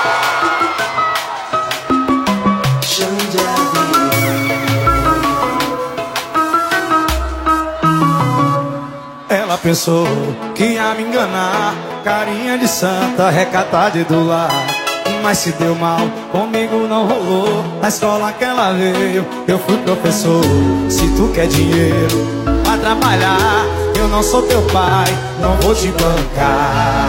Ela pensou que ia me enganar, carinha de santa, recatada e do lar. Mas se deu mal, comigo não rolou. Na escola que ela veio, eu fui professor. Se tu quer dinheiro pra trabalhar, eu não sou teu pai, não vou te bancar.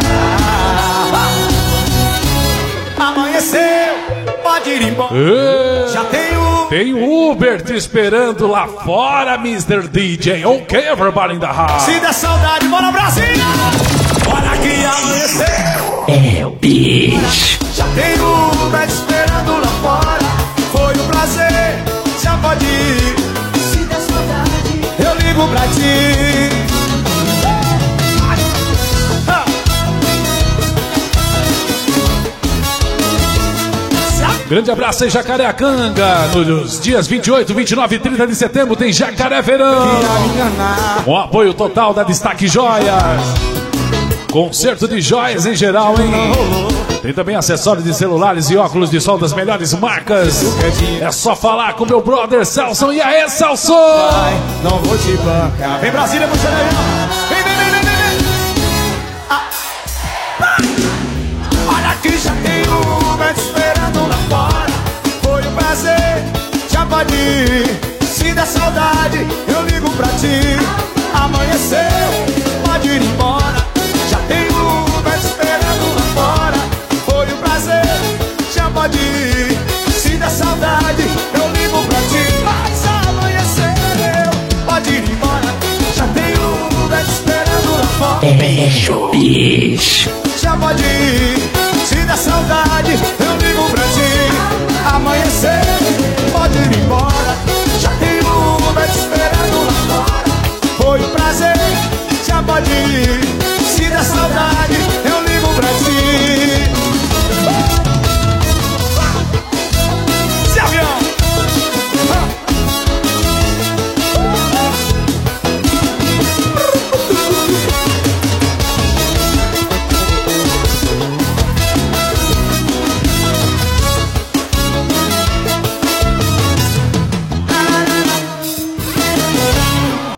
Amanheceu, pode ir embora. Já tem Uber te esperando lá fora, Mr. DJ. Ok, everybody in the house. Se der saudade, bora Brasil! Bora que amanheceu. É o bicho. Já tem Uber te esperando lá fora. Foi um prazer, já pode ir. Se der saudade, eu ligo pra ti. Grande abraço em Jacareacanga. Nos dias 28, 29 e 30 de setembro tem Jacaré Verão. Com apoio total da Destaque Joias. Concerto de joias em geral, hein? Tem também acessórios de celulares e óculos de sol das melhores marcas. É só falar com meu brother Celson. E aí, Celson? Não vou te bancar. Vem Brasília, puxando aí. Vem, vem, vem, vem, vem. Olha que já tem Uber te esperando lá fora. Foi um prazer, já pode ir. Se der saudade, eu ligo pra ti. Amanheceu, pode ir embora. Já tem Uber te esperando lá fora. Foi um prazer, já pode ir. Se der saudade, eu ligo pra ti. Mas amanheceu, pode ir embora. Já tem Uber te esperando lá fora. Bicho. Já pode ir. Se der saudade, eu ligo pra ti. Amanheceu.